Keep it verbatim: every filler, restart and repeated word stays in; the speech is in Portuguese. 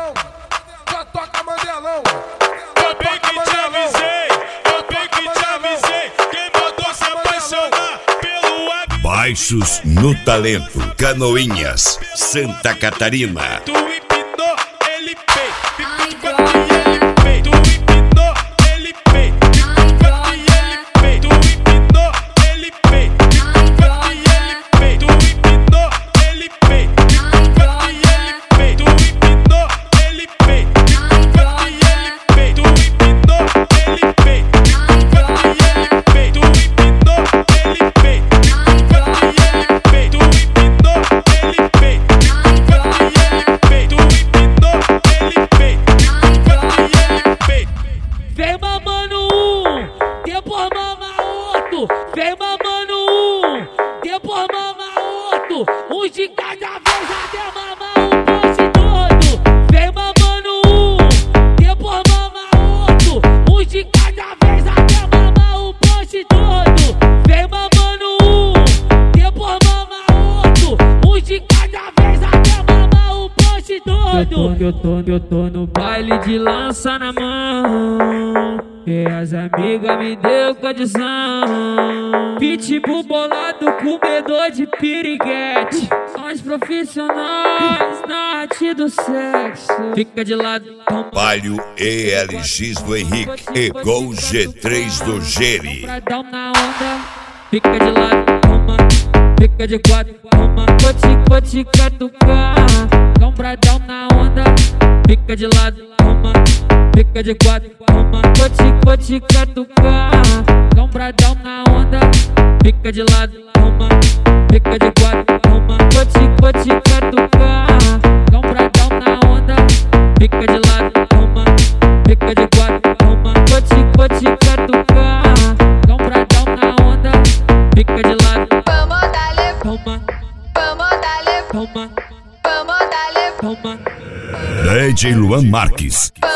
Mandelão, já toca Mandelão. Eu bem que te avisei, eu bem que te avisei. Quem mandou se apaixonar pelo web? Baixos no Talento, Canoinhas, Santa Catarina. Tu empinou, ele pei, pica e ele pei. Tu empinou, ele pei, pica e ele pei. Tu empinou, ele pei, pica e ele pei. Tu empinou, ele pei, pica e ele pei. Tu empinou, ele pei, pica e ele pei. Tu empinou, ele pei, pica e ele pei. Tu empinou, ele pei, pica e ele pei. Tu empinou, ele pei, pica e ele pei. Tu empinou, ele pei, pica e ele pei. Vem mamando um, depois mama outro. Vem mamando um, depois mama outro. Um de cada vez até mamar o poste todo. Vem mamando um, depois mama outro. Um de cada vez até mamar o poste todo. Vem mamando um, depois mama outro. Um de cada vez até mamar o poste todo. Eu tô, eu tô, eu tô no baile de lança na mão. E as amigas me deu condição. Pitbull bolado, comedor de piriguete. Nós profissionais na arte do sexo. Fica de lado, toma. Palio E L X do Henrique e Gol G três do Geri. Pradão na onda, fica de lado, toma. Fica de quatro, toma. Vou te, vou te catucar. Lombradão na onda, fica de lado, toma. Fica de quatro, toma. Vou te, vou te catucar. Lombradão na onda, fica de lado, toma. Fica de quatro, toma. Vou te, vou te catucar. Lombradão na onda, fica de lado, toma. Fica de quatro, toma. Vou te, vou te catucar. Lombradão na onda, fica de lado. Vamos darle, Toma, vamos darle, toma, vamos darle, toma. D J Luan Marques.